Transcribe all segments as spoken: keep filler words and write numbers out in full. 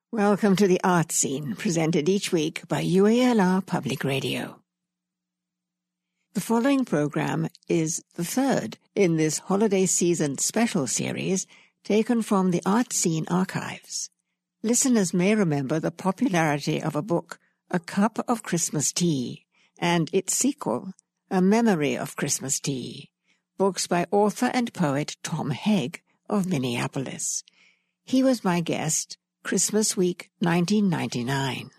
Welcome to the Art Scene, presented each week by U A L R Public Radio. The following program is the third in this holiday season special series taken from the Art Scene archives. Listeners may remember the popularity of a book, A Cup of Christmas Tea, and its sequel, A Memory of Christmas Tea, books by author and poet Tom Hegg of Minneapolis. He was my guest Christmas week nineteen ninety-nine.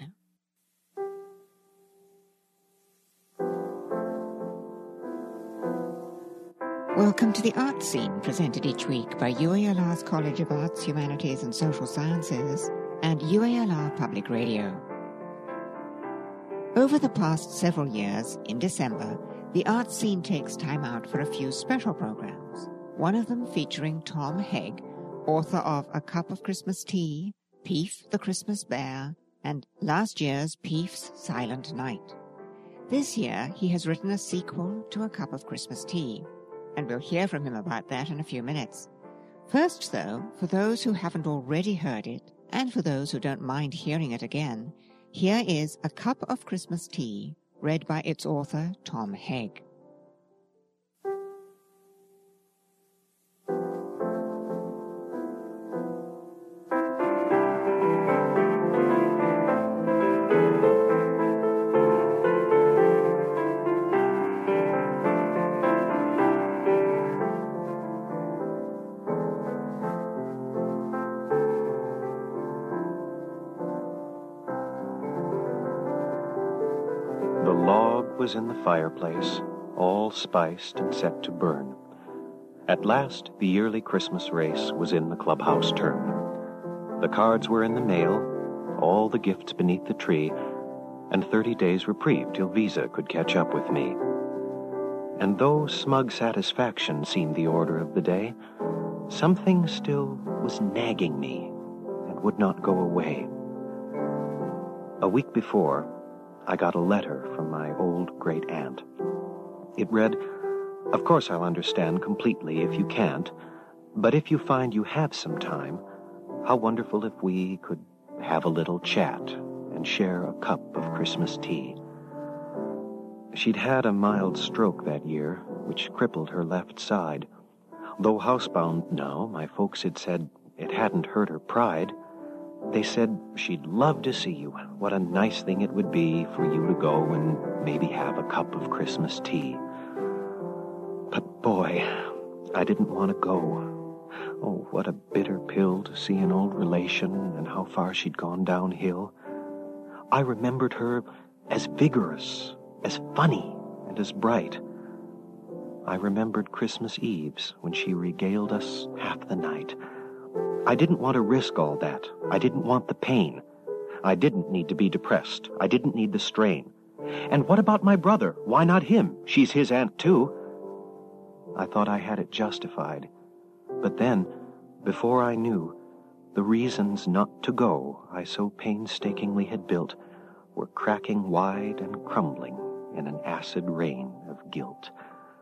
Welcome to the Art Scene, presented each week by U A L R's College of Arts, Humanities and Social Sciences and U A L R Public Radio. Over the past several years, in December, the Art Scene takes time out for a few special programs, one of them featuring Tom Hegg, author of A Cup of Christmas Tea, Peef the Christmas Bear, and last year's Peef's Silent Night. This year, he has written a sequel to A Cup of Christmas Tea, and we'll hear from him about that in a few minutes. First, though, for those who haven't already heard it, and for those who don't mind hearing it again, here is A Cup of Christmas Tea, read by its author, Tom Hegg. Was in the fireplace, all spiced and set to burn. At last, the yearly Christmas race was in the clubhouse turn. The cards were in the mail, all the gifts beneath the tree, and thirty days reprieve till Visa could catch up with me. And though smug satisfaction seemed the order of the day, something still was nagging me and would not go away. A week before, I got a letter from my old great-aunt. It read, "Of course I'll understand completely if you can't, but if you find you have some time, how wonderful if we could have a little chat and share a cup of Christmas tea." She'd had a mild stroke that year, which crippled her left side. Though housebound now, my folks had said it hadn't hurt her pride. They said she'd love to see you. What a nice thing it would be for you to go and maybe have a cup of Christmas tea. But boy, I didn't want to go. Oh, what a bitter pill to see an old relation and how far she'd gone downhill. I remembered her as vigorous, as funny, and as bright. I remembered Christmas Eves when she regaled us half the night. I didn't want to risk all that. I didn't want the pain. I didn't need to be depressed. I didn't need the strain. And what about my brother? Why not him? She's his aunt, too. I thought I had it justified. But then, before I knew, the reasons not to go I so painstakingly had built were cracking wide and crumbling in an acid rain of guilt.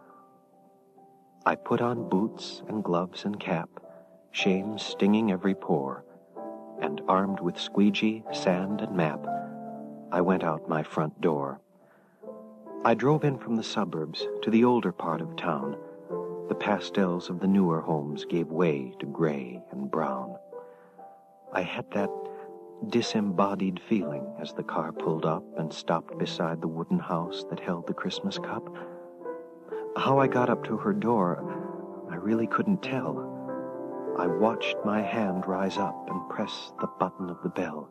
I put on boots and gloves and cap, shame stinging every pore, and armed with squeegee, sand, and map, I went out my front door. I drove in from the suburbs to the older part of town. The pastels of the newer homes gave way to gray and brown. I had that disembodied feeling as the car pulled up and stopped beside the wooden house that held the Christmas cup. How I got up to her door, I really couldn't tell. I watched my hand rise up and press the button of the bell.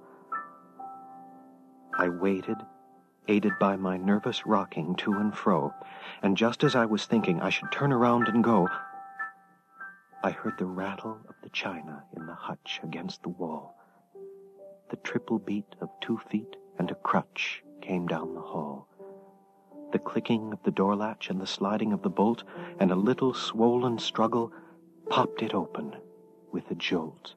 I waited, aided by my nervous rocking to and fro, and just as I was thinking I should turn around and go, I heard the rattle of the china in the hutch against the wall. The triple beat of two feet and a crutch came down the hall. The clicking of the door latch and the sliding of the bolt, and a little swollen struggle popped it open with a jolt.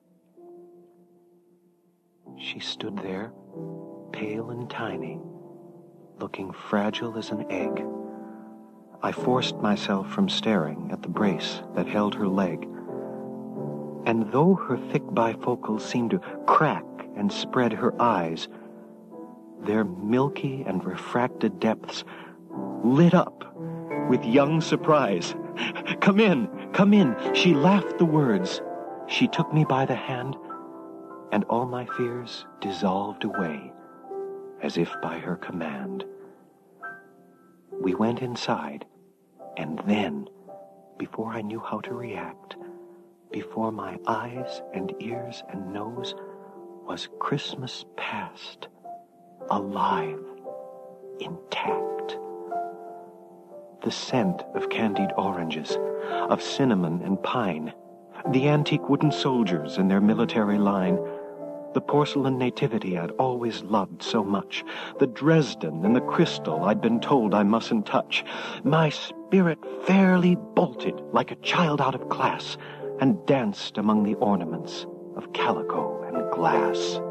She stood there, pale and tiny, looking fragile as an egg. I forced myself from staring at the brace that held her leg, and though her thick bifocals seemed to crack and spread her eyes. Their milky and refracted depths lit up with young surprise. "Come in, come in." She laughed the words. She took me by the hand, and all my fears dissolved away, as if by her command. We went inside, and then, before I knew how to react, before my eyes and ears and nose, was Christmas past, alive, intact. The scent of candied oranges, of cinnamon and pine, the antique wooden soldiers in their military line, the porcelain nativity I'd always loved so much, the Dresden and the crystal I'd been told I mustn't touch. My spirit fairly bolted like a child out of class and danced among the ornaments of calico and glass.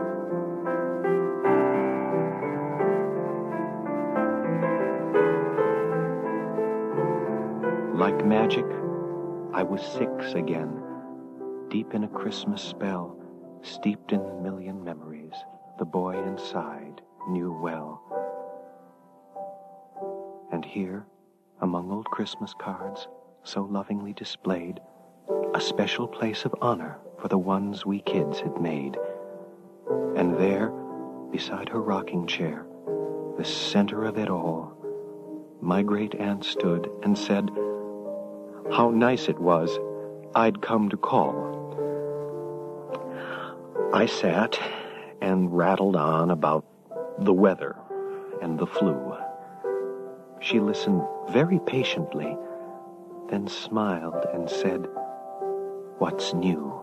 Like magic, I was six again, deep in a Christmas spell, steeped in a million memories the boy inside knew well. And here, among old Christmas cards, so lovingly displayed, a special place of honor for the ones we kids had made. And there, beside her rocking chair, the center of it all, my great aunt stood and said, how nice it was I'd come to call. I sat and rattled on about the weather and the flu. She listened very patiently, then smiled and said, "What's new?"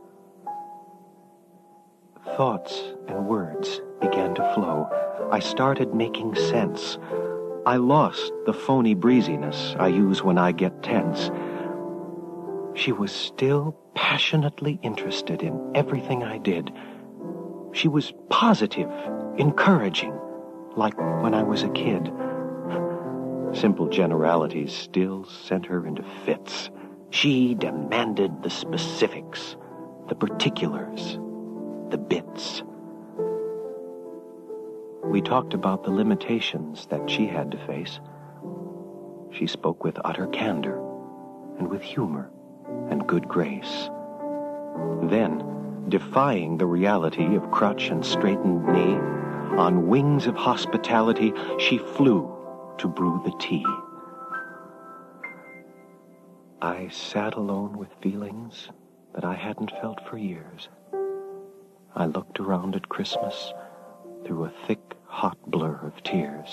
Thoughts and words began to flow. I started making sense. I lost the phony breeziness I use when I get tense. She was still passionately interested in everything I did. She was positive, encouraging, like when I was a kid. Simple generalities still sent her into fits. She demanded the specifics, the particulars, the bits. We talked about the limitations that she had to face. She spoke with utter candor and with humor and good grace. Then, defying the reality of crutch and straightened knee, on wings of hospitality, she flew to brew the tea. I sat alone with feelings that I hadn't felt for years. I looked around at Christmas through a thick, hot blur of tears.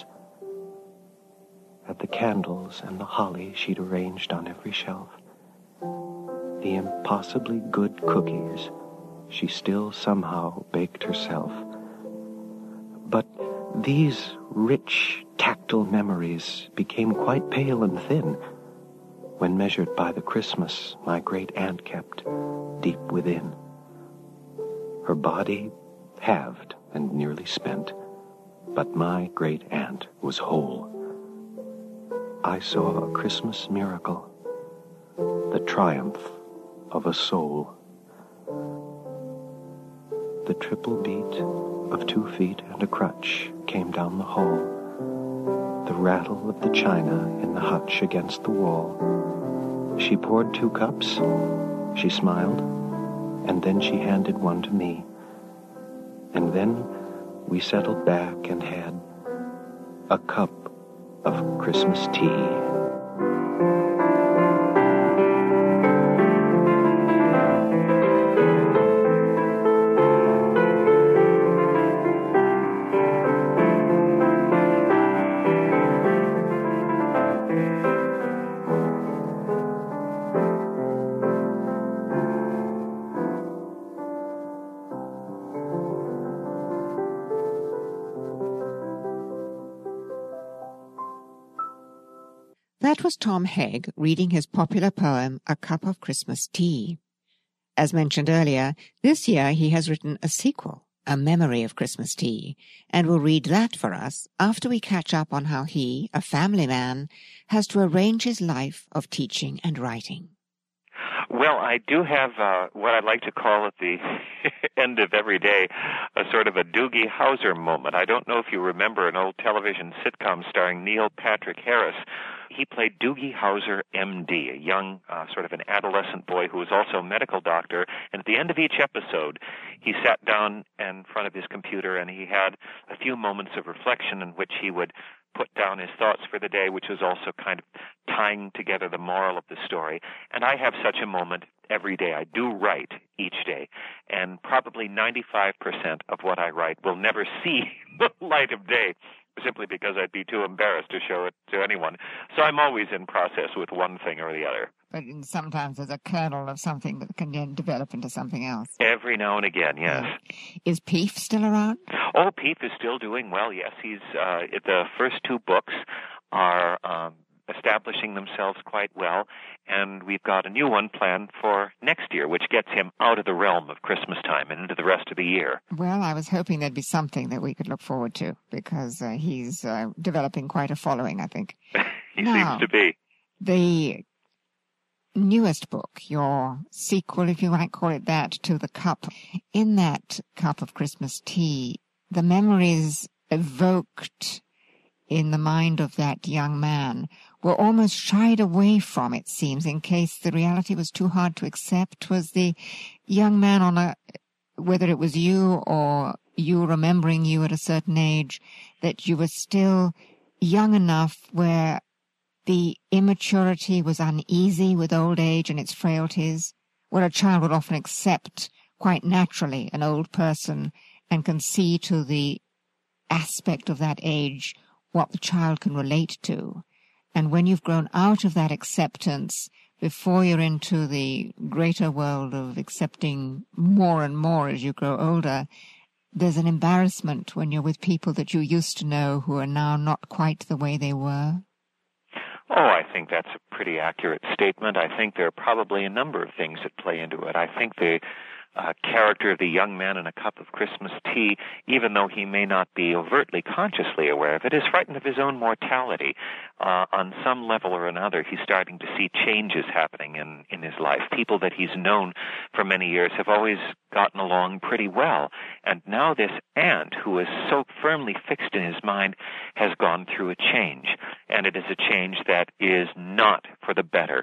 At the candles and the holly she'd arranged on every shelf. The impossibly good cookies she still somehow baked herself. But these rich, tactile memories became quite pale and thin when measured by the Christmas my great aunt kept deep within. Her body halved and nearly spent, but my great aunt was whole. I saw a Christmas miracle, the triumph of a soul. The triple beat of two feet and a crutch came down the hall, the rattle of the china in the hutch against the wall. She poured two cups, she smiled, and then she handed one to me. And then we settled back and had a cup of Christmas tea. That was Tom Hegg reading his popular poem, A Cup of Christmas Tea. As mentioned earlier, this year he has written a sequel, A Memory of Christmas Tea, and will read that for us after we catch up on how he, a family man, has to arrange his life of teaching and writing. Well, I do have uh, what I'd like to call it the end of every day a sort of a Doogie Howser moment. I don't know if you remember an old television sitcom starring Neil Patrick Harris. He played Doogie Howser, M D, a young, uh, sort of an adolescent boy who was also a medical doctor. And at the end of each episode, he sat down in front of his computer and he had a few moments of reflection in which he would put down his thoughts for the day, which was also kind of tying together the moral of the story. And I have such a moment every day. I do write each day, and probably ninety-five percent of what I write will never see the light of day, simply because I'd be too embarrassed to show it to anyone. So I'm always in process with one thing or the other. But sometimes there's a kernel of something that can then develop into something else. Every now and again, yes. Yeah. Is Peef still around? Oh, Peef is still doing well, yes. He's uh, the first two books are um, establishing themselves quite well, and we've got a new one planned for next year, which gets him out of the realm of Christmas time and into the rest of the year. Well, I was hoping there'd be something that we could look forward to, because uh, he's uh, developing quite a following, I think. he now, seems to be. The newest book, your sequel, if you might call it that, to The Cup. In that cup of Christmas tea, the memories evoked in the mind of that young man were almost shied away from, it seems, in case the reality was too hard to accept. Was the young man on a, whether it was you or you remembering you at a certain age, that you were still young enough where the immaturity was uneasy with old age and its frailties, where a child would often accept quite naturally an old person and can see to the aspect of that age what the child can relate to. And when you've grown out of that acceptance, before you're into the greater world of accepting more and more as you grow older, there's an embarrassment when you're with people that you used to know who are now not quite the way they were. Oh, I think that's a pretty accurate statement. I think there are probably a number of things that play into it. I think the uh, character of the young man in A Cup of Christmas Tea, even though he may not be overtly consciously aware of it, is frightened of his own mortality. Uh, on some level or another, he's starting to see changes happening in, in his life. People that he's known for many years have always gotten along pretty well. And now this aunt, who is so firmly fixed in his mind, has gone through a change. And it is a change that is not for the better.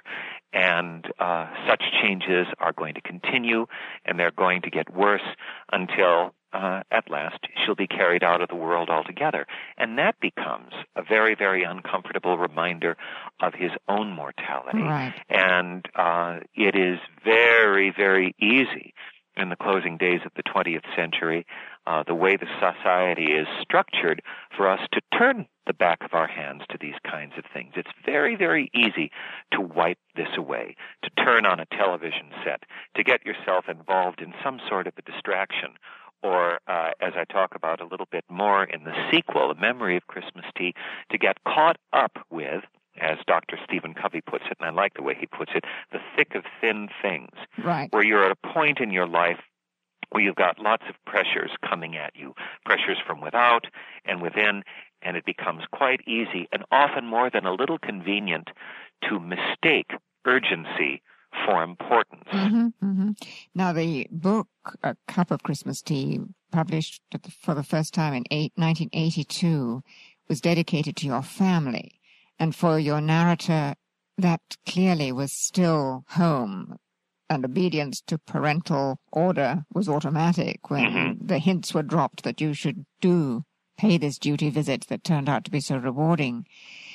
And uh, such changes are going to continue, and they're going to get worse until uh, at last she'll be carried out of the world altogether. And that becomes a very, very uncomfortable reminder of his own mortality. Right. And uh, it is very, very easy in the closing days of the twentieth century, uh, the way the society is structured, for us to turn the back of our hands to these kinds of things. It's very, very easy to wipe this away, to turn on a television set, to get yourself involved in some sort of a distraction, or, uh, as I talk about a little bit more in the sequel, A Memory of Christmas Tea, to get caught up with, as Doctor Stephen Covey puts it, and I like the way he puts it, the thick of thin things. Right. Where you're at a point in your life where you've got lots of pressures coming at you, pressures from without and within, and it becomes quite easy and often more than a little convenient to mistake urgency for importance. Mm-hmm, mm-hmm. Now, the book, A Cup of Christmas Tea, published for the first time in eight, nineteen eighty-two, was dedicated to your family. And for your narrator, that clearly was still home, and obedience to parental order was automatic when mm-hmm. the hints were dropped that you should do pay this duty visit that turned out to be so rewarding.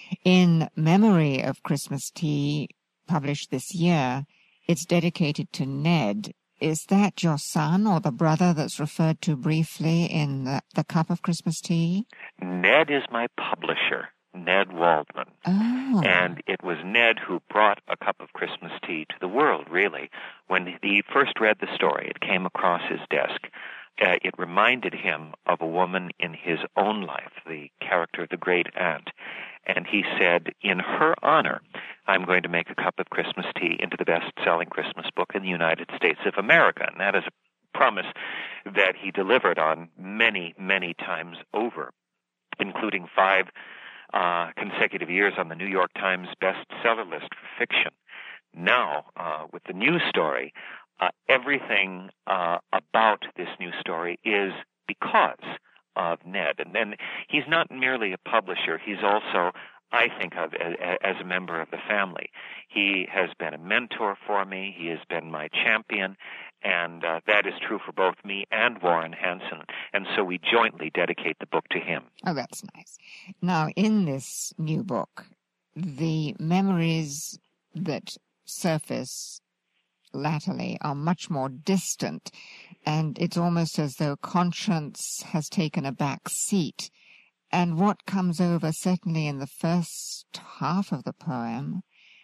In Memory of Christmas Tea, published this year, it's dedicated to Ned. Is that your son or the brother that's referred to briefly in the, the Cup of Christmas Tea? Ned is my publisher, Ned Waldman. Oh. And it was Ned who brought A Cup of Christmas Tea to the world, really. When he first read the story, it came across his desk. Uh, it reminded him of a woman in his own life, the character of the great aunt. And he said, in her honor, I'm going to make A Cup of Christmas Tea into the best-selling Christmas book in the United States of America. And that is a promise that he delivered on many, many times over, including five uh, consecutive years on the New York Times bestseller list for fiction. Now, uh, with the new story, Uh, everything uh, about this he's not merely a publisher. He's also, I think of as a member of the family. He has been a mentor for me. He has been my champion, and uh, that is true for both me and Warren Hansen. And so we jointly dedicate the book to him. Oh, that's nice. Now, in this new book, the memories that surface latterly are much more distant, and it's almost as though conscience has taken a back seat. And what comes over, certainly in the first half of the poem,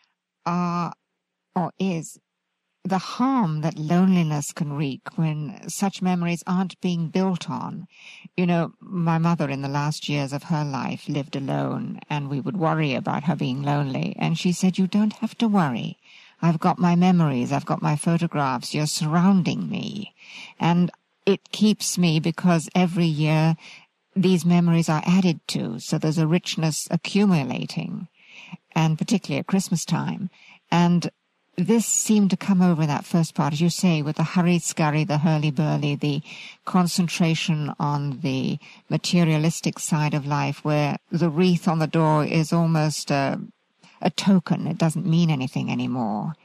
are, or is, the harm that loneliness can wreak when such memories aren't being built on. You know, my mother in the last years of her life lived alone, and we would worry about her being lonely. And she said, you don't have to worry. I've got my memories, I've got my photographs, you're surrounding me. And it keeps me, because every year these memories are added to, so there's a richness accumulating, and particularly at Christmas time. And this seemed to come over in that first part, as you say, with the hurry-scurry, the hurly-burly, the concentration on the materialistic side of life, where the wreath on the door is almost a, a token. It doesn't mean anything anymore.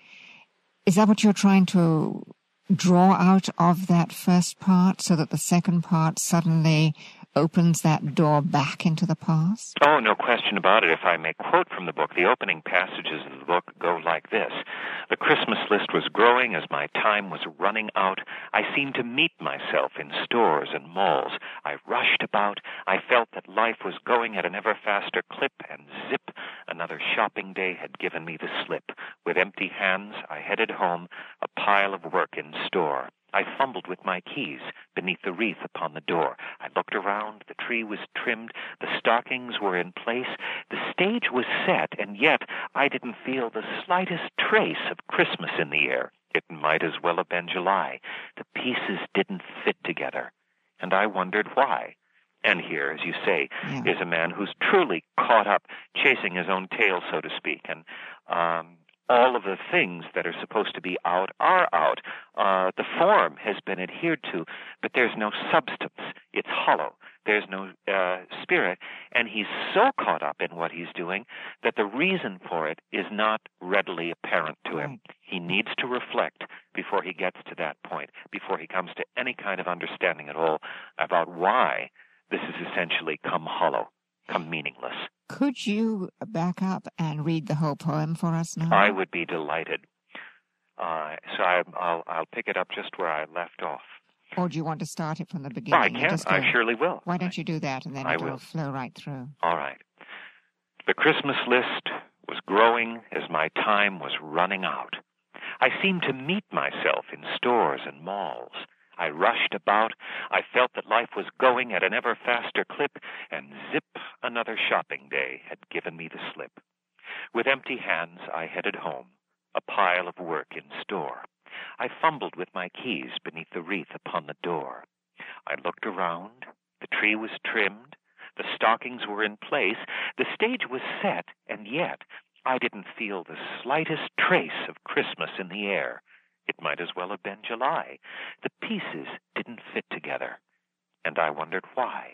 Is that what you're trying to draw out of that first part, so that the second part suddenly opens that door back into the past? Oh, no question about it. If I may quote from the book, the opening passages of the book go like this. The Christmas list was growing as my time was running out. I seemed to meet myself in stores and malls. I rushed about. I felt that life was going at an ever faster clip, and zip, another shopping day had given me the slip. With empty hands, I headed home, a pile of work in store. I fumbled with my keys beneath the wreath upon the door. I looked around. The tree was trimmed. The stockings were in place. The stage was set, and yet I didn't feel the slightest trace of Christmas in the air. It might as well have been July. The pieces didn't fit together, and I wondered why. And here, as you say, yeah. is a man who's truly caught up chasing his own tail, so to speak, and um all of the things that are supposed to be out are out. Uh, the form has been adhered to, but there's no substance. It's hollow. There's no uh, spirit. And he's so caught up in what he's doing that the reason for it is not readily apparent to him. He needs to reflect before he gets to that point, before he comes to any kind of understanding at all about why this has essentially come hollow, come meaningless. Could you back up and read the whole poem for us now? I would be delighted. Uh, so I, I'll, I'll pick it up just where I left off. Or do you want to start it from the beginning? Oh, I can. I surely will. Why don't you do that, and then I it'll will. flow right through. All right. The Christmas list was growing as my time was running out. I seemed to meet myself in stores and malls. I rushed about. I felt that life was going at an ever faster clip, and zip, another shopping day had given me the slip. With empty hands, I headed home, a pile of work in store. I fumbled with my keys beneath the wreath upon the door. I looked around. The tree was trimmed. The stockings were in place. The stage was set, and yet I didn't feel the slightest trace of Christmas in the air. It might as well have been July. The pieces didn't fit together, and I wondered why.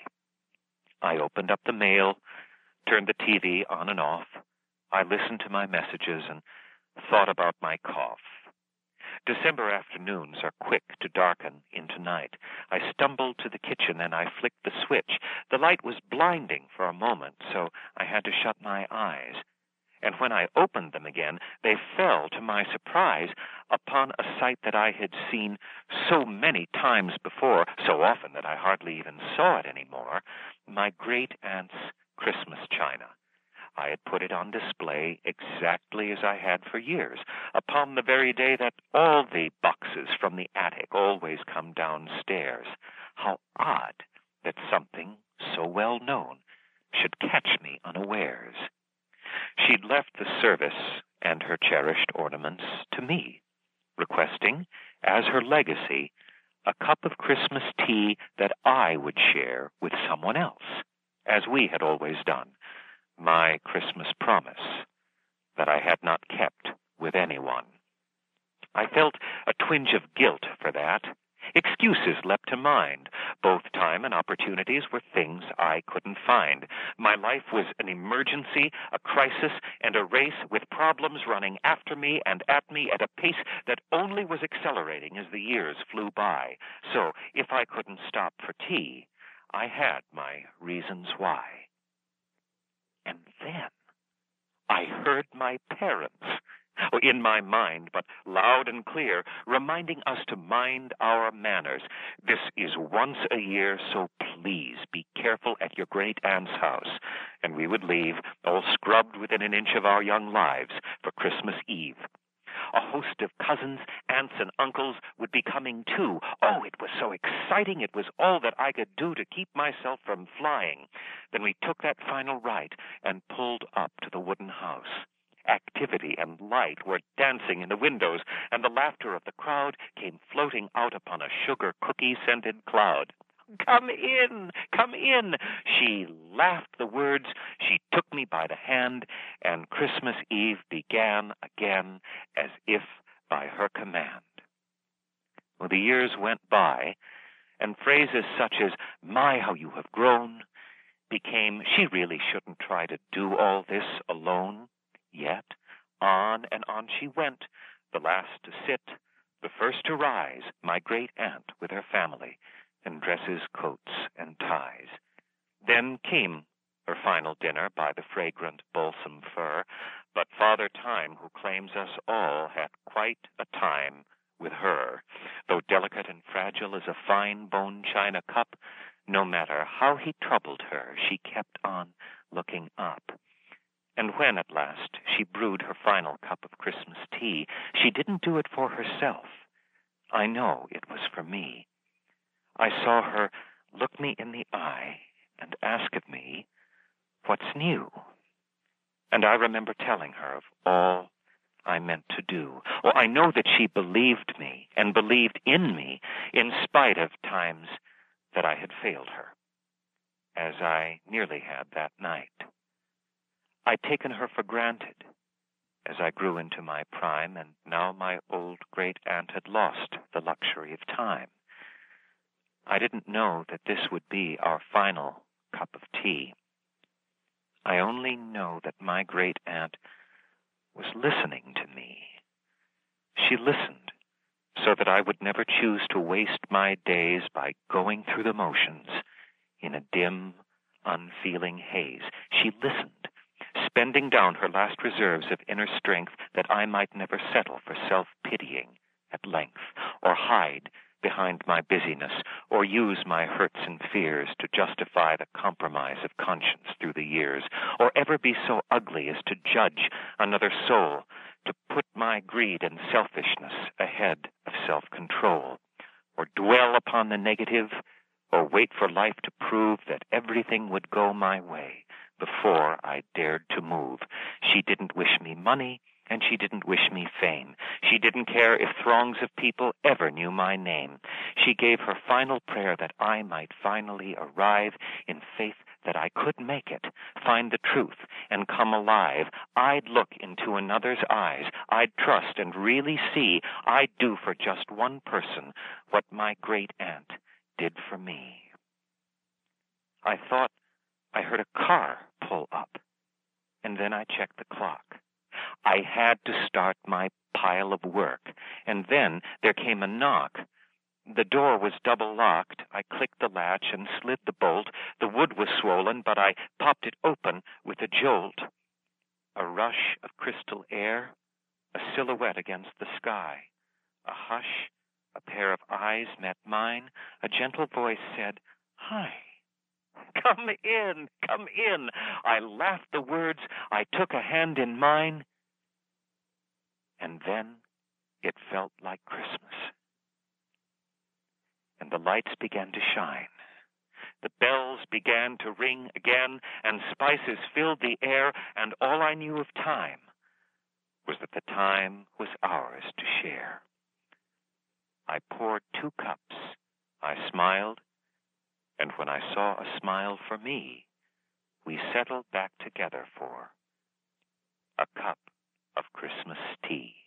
I opened up the mail, turned the T V on and off. I listened to my messages and thought about my cough. December afternoons are quick to darken into night. I stumbled to the kitchen and I flicked the switch. The light was blinding for a moment, so I had to shut my eyes. And when I opened them again, they fell, to my surprise, upon a sight that I had seen so many times before, so often that I hardly even saw it anymore, my great-aunt's Christmas china. I had put it on display exactly as I had for years, upon the very day that all the boxes from the attic always come downstairs. How odd that something so well known should catch me unawares. She'd left the service and her cherished ornaments to me, requesting, as her legacy, a cup of Christmas tea that I would share with someone else, as we had always done, my Christmas promise that I had not kept with anyone. I felt a twinge of guilt for that. Excuses leapt to mind. Both time and opportunities were things I couldn't find. My life was an emergency, a crisis, and a race with problems running after me and at me at a pace that only was accelerating as the years flew by. So, if I couldn't stop for tea, I had my reasons why. And then I heard my parents, in my mind, but loud and clear, reminding us to mind our manners. This is once a year, so please be careful at your great-aunt's house. And we would leave, all scrubbed within an inch of our young lives, for Christmas Eve. A host of cousins, aunts, and uncles would be coming too. Oh, it was so exciting. It was all that I could do to keep myself from flying. Then we took that final right and pulled up to the wooden house. Activity and light were dancing in the windows, and the laughter of the crowd came floating out upon a sugar cookie-scented cloud. "Come in, come in." She laughed the words, she took me by the hand, and Christmas Eve began again as if by her command. Well, the years went by, and phrases such as, "My, how you have grown," became, "She really shouldn't try to do all this alone." Yet, on and on she went, the last to sit, the first to rise, my great-aunt with her family, in dresses, coats, and ties. Then came her final dinner by the fragrant balsam fir, but Father Time, who claims us all, had quite a time with her. Though delicate and fragile as a fine bone china cup, no matter how he troubled her, she kept on looking up. And when, at last, she brewed her final cup of Christmas tea, she didn't do it for herself. I know it was for me. I saw her look me in the eye and ask of me, "What's new?" And I remember telling her of all I meant to do. Well, I know that she believed me and believed in me in spite of times that I had failed her, as I nearly had that night. I'd taken her for granted as I grew into my prime, and now my old great-aunt had lost the luxury of time. I didn't know that this would be our final cup of tea. I only know that my great-aunt was listening to me. She listened so that I would never choose to waste my days by going through the motions in a dim, unfeeling haze. She listened, spending down her last reserves of inner strength that I might never settle for self-pitying at length, or hide behind my busyness, or use my hurts and fears to justify the compromise of conscience through the years, or ever be so ugly as to judge another soul, to put my greed and selfishness ahead of self-control, or dwell upon the negative, or wait for life to prove that everything would go my way before I dared to move. She didn't wish me money, and she didn't wish me fame. She didn't care if throngs of people ever knew my name. She gave her final prayer that I might finally arrive in faith that I could make it, find the truth, and come alive. I'd look into another's eyes. I'd trust and really see I'd do for just one person what my great-aunt did for me. I thought I heard a car pull up, and then I checked the clock. I had to start my pile of work, and then there came a knock. The door was double-locked. I clicked the latch and slid the bolt. The wood was swollen, but I popped it open with a jolt. A rush of crystal air, a silhouette against the sky. A hush, a pair of eyes met mine. A gentle voice said, "Hi. Come in, come in." I laughed the words. I took a hand in mine. And then it felt like Christmas. And the lights began to shine. The bells began to ring again, and spices filled the air, and all I knew of time was that the time was ours to share. I poured two cups. I smiled, and when I saw a smile for me, we settled back together for a cup of Christmas tea.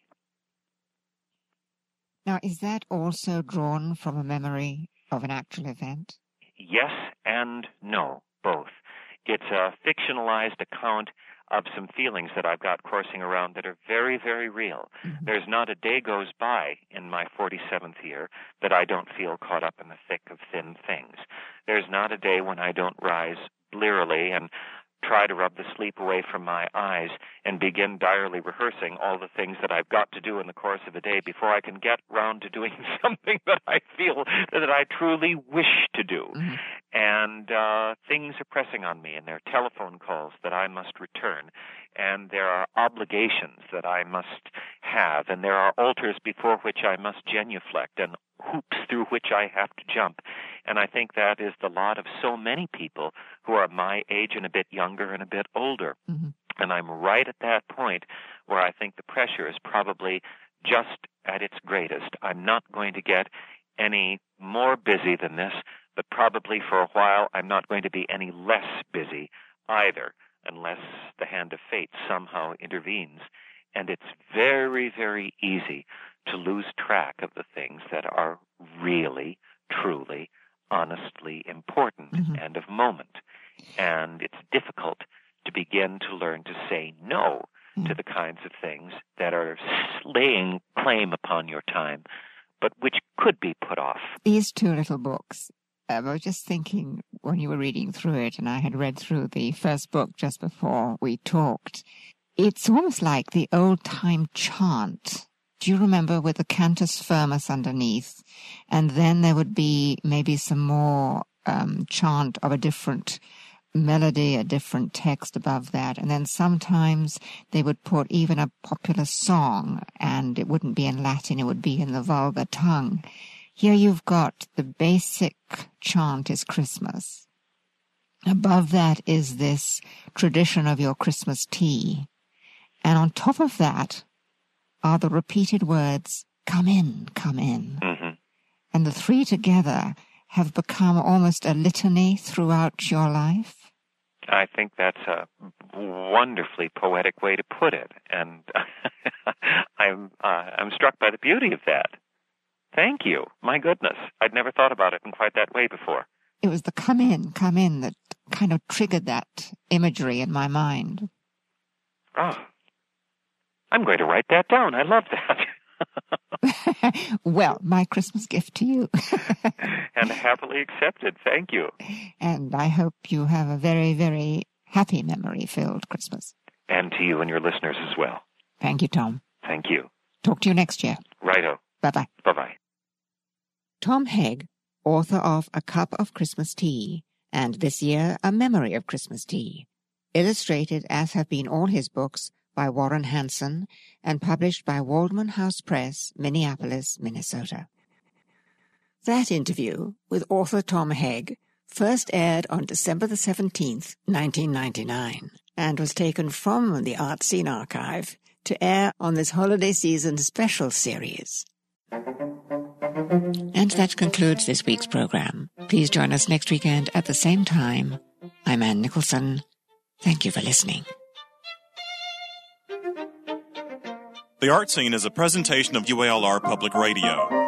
Now, is that also drawn from a memory of an actual event? yes and no, both. It's a fictionalized account of some feelings that I've got coursing around that are very, very real. Mm-hmm. There's not a day goes by in my forty-seventh year that I don't feel caught up in the thick of thin things. There's not a day when I don't rise blearily and try to rub the sleep away from my eyes and begin direly rehearsing all the things that I've got to do in the course of a day before I can get round to doing something that I feel that I truly wish to do. Mm-hmm. And uh, things are pressing on me, and there are telephone calls that I must return, and there are obligations that I must have, and there are altars before which I must genuflect, and hoops through which I have to jump. And I think that is the lot of so many people who are my age and a bit younger and a bit older. Mm-hmm. And I'm right at that point where I think the pressure is probably just at its greatest. I'm not going to get any more busy than this, but probably for a while I'm not going to be any less busy either, unless the hand of fate somehow intervenes. And it's very, very easy to lose track of the things that are really, truly, honestly important mm-hmm. and of moment. And it's difficult to begin to learn to say no mm-hmm. to the kinds of things that are laying claim upon your time, but which could be put off. These two little books, I was just thinking when you were reading through it, and I had read through the first book just before we talked, it's almost like the old-time chant. Do you remember with the cantus firmus underneath? And then there would be maybe some more um, chant of a different melody, a different text above that. And then sometimes they would put even a popular song, and it wouldn't be in Latin, it would be in the vulgar tongue. Here you've got the basic chant is Christmas. Above that is this tradition of your Christmas tea. And on top of that are the repeated words, come in, come in. Mm-hmm. And the three together have become almost a litany throughout your life. I think that's a wonderfully poetic way to put it. And I'm uh, I'm struck by the beauty of that. Thank you. My goodness. I'd never thought about it in quite that way before. It was the come in, come in that kind of triggered that imagery in my mind. Oh, I'm going to write that down. I love that. Well, my Christmas gift to you. And happily accepted. Thank you. And I hope you have a very, very happy memory-filled Christmas. And to you and your listeners as well. Thank you, Tom. Thank you. Talk to you next year. Righto. Bye-bye. Bye-bye. Tom Hegg, author of A Cup of Christmas Tea, and this year, A Memory of Christmas Tea. Illustrated, as have been all his books, by Warren Hansen, and published by Waldman House Press, Minneapolis, Minnesota. That interview with author Tom Hegg first aired on December the seventeenth, nineteen ninety-nine, and was taken from the Art Scene Archive to air on this holiday season special series. And that concludes this week's program. Please join us next weekend at the same time. I'm Ann Nicholson. Thank you for listening. The Art Scene is a presentation of U A L R Public Radio.